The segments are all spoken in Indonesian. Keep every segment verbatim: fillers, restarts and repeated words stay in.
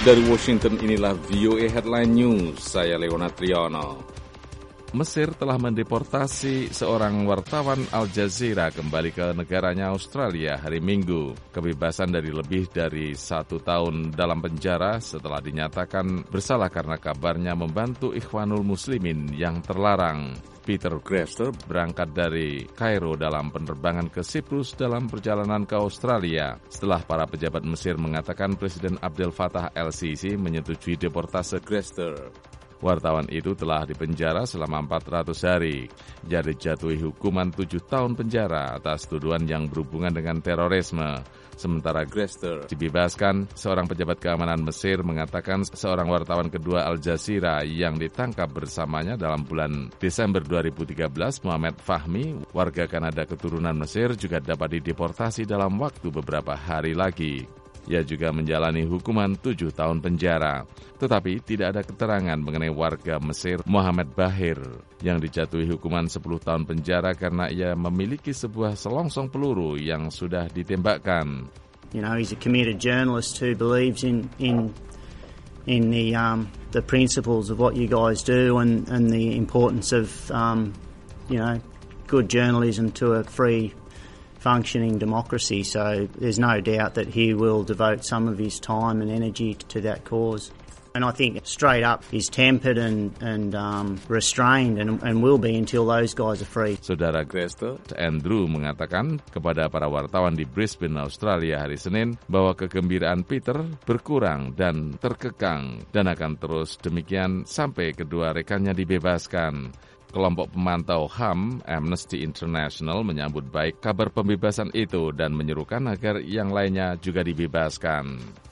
Dari Washington, inilah V O A Headline News, saya Leonard Triono. Mesir telah mendeportasi seorang wartawan Al Jazeera kembali ke negaranya Australia hari Minggu. Kebebasan dari lebih dari satu tahun dalam penjara setelah dinyatakan bersalah karena kabarnya membantu Ikhwanul Muslimin yang terlarang. Peter Grevster berangkat dari Kairo dalam penerbangan ke Siprus dalam perjalanan ke Australia setelah para pejabat Mesir mengatakan Presiden Abdel Fattah el-Sisi menyetujui deportase Grevster. Wartawan itu telah dipenjara selama empat ratus hari. Dia dijatuhi hukuman tujuh tahun penjara atas tuduhan yang berhubungan dengan terorisme. Sementara Grevster dibebaskan, seorang pejabat keamanan Mesir mengatakan seorang wartawan kedua Al Jazeera yang ditangkap bersamanya dalam bulan Desember dua ribu tiga belas, Muhammad Fahmi, warga Kanada keturunan Mesir, juga dapat dideportasi dalam waktu beberapa hari lagi. Ia juga menjalani hukuman tujuh tahun penjara. Tetapi tidak ada keterangan mengenai warga Mesir Muhammad Bahir yang dijatuhi hukuman sepuluh tahun penjara karena ia memiliki sebuah selongsong peluru yang sudah ditembakkan. You know, he's a committed journalist who believes in in in the um the principles of what you guys do and and the importance of um you know, good journalism to a free functioning democracy, so there's no doubt that he will devote some of his time and energy to that cause. And I think straight up he's tempered and and um, restrained and, and will be until those guys are free. Saudara Grevster, Andrew, mengatakan kepada para wartawan di Brisbane, Australia hari Senin bahwa kegembiraan Peter berkurang dan terkekang dan akan terus demikian sampai kedua rekannya dibebaskan. Kelompok pemantau H A M, Amnesty International, menyambut baik kabar pembebasan itu dan menyerukan agar yang lainnya juga dibebaskan.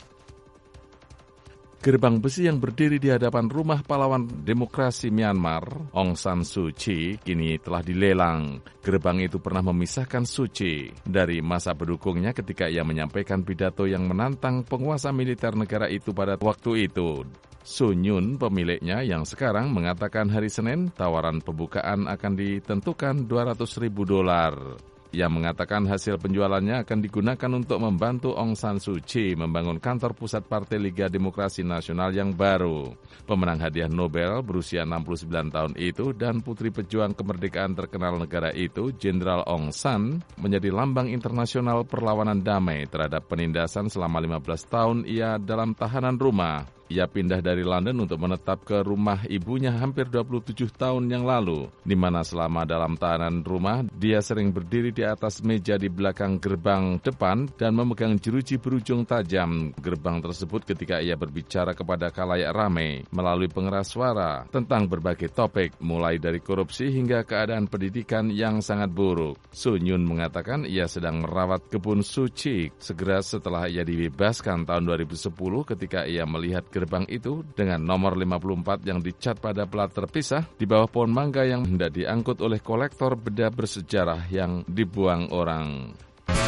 Gerbang besi yang berdiri di hadapan rumah pahlawan demokrasi Myanmar, Aung San Suu Kyi, kini telah dilelang. Gerbang itu pernah memisahkan Suu Kyi dari masa pendukungnya ketika ia menyampaikan pidato yang menantang penguasa militer negara itu pada waktu itu. Sun Yun, pemiliknya yang sekarang, mengatakan hari Senin tawaran pembukaan akan ditentukan dua ratus ribu dolar. Ia mengatakan hasil penjualannya akan digunakan untuk membantu Aung San Suu Kyi membangun kantor pusat Partai Liga Demokrasi Nasional yang baru. Pemenang hadiah Nobel berusia enam puluh sembilan tahun itu dan putri pejuang kemerdekaan terkenal negara itu, Jenderal Aung San, menjadi lambang internasional perlawanan damai terhadap penindasan selama lima belas tahun ia dalam tahanan rumah. Ia pindah dari London untuk menetap ke rumah ibunya hampir dua puluh tujuh tahun yang lalu, di mana selama dalam tahanan rumah, dia sering berdiri di atas meja di belakang gerbang depan dan memegang jeruji berujung tajam gerbang tersebut ketika ia berbicara kepada khalayak ramai melalui pengeras suara tentang berbagai topik, mulai dari korupsi hingga keadaan pendidikan yang sangat buruk. Sun Yun mengatakan ia sedang merawat kebun Suu Kyi segera setelah ia dibebaskan tahun dua ribu sepuluh ketika ia melihat gerbang itu dengan nomor lima puluh empat yang dicat pada plat terpisah di bawah pohon mangga yang hendak diangkut oleh kolektor benda bersejarah yang dibuang orang.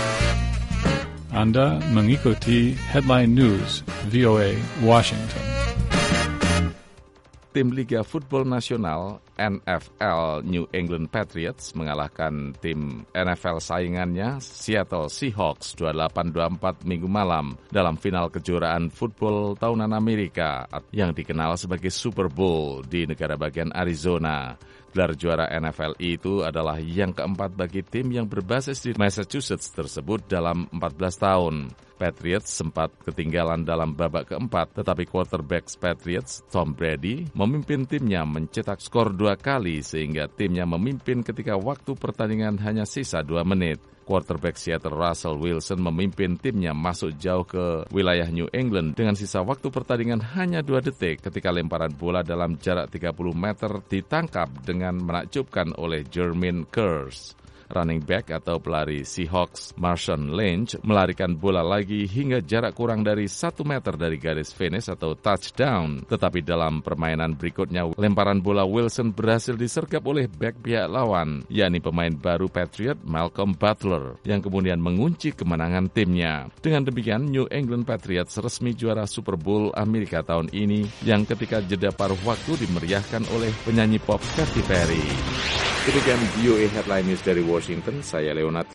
Anda mengikuti Headline News V O A Washington. Tim Liga Football Nasional N F L New England Patriots mengalahkan tim N F L saingannya Seattle Seahawks dua puluh delapan dua puluh empat minggu malam dalam final kejuaraan football tahunan Amerika yang dikenal sebagai Super Bowl di negara bagian Arizona. Gelar juara N F L itu adalah yang keempat bagi tim yang berbasis di Massachusetts tersebut dalam empat belas tahun. Patriots sempat ketinggalan dalam babak keempat, tetapi quarterback Patriots, Tom Brady, memimpin timnya mencetak skor dua kali sehingga timnya memimpin ketika waktu pertandingan hanya sisa dua menit. Quarterback Seattle Russell Wilson memimpin timnya masuk jauh ke wilayah New England dengan sisa waktu pertandingan hanya dua detik ketika lemparan bola dalam jarak tiga puluh meter ditangkap dengan menakjubkan oleh Jermaine Kearse. Running back atau pelari Seahawks, Marshawn Lynch, melarikan bola lagi hingga jarak kurang dari satu meter dari garis finish atau touchdown. Tetapi dalam permainan berikutnya, lemparan bola Wilson berhasil disergap oleh back pihak lawan, yakni pemain baru Patriot Malcolm Butler, yang kemudian mengunci kemenangan timnya. Dengan demikian, New England Patriots resmi juara Super Bowl Amerika tahun ini, yang ketika jeda paruh waktu dimeriahkan oleh penyanyi pop Katy Perry. Demikian V O A Headline News dari Washington, saya Leonard.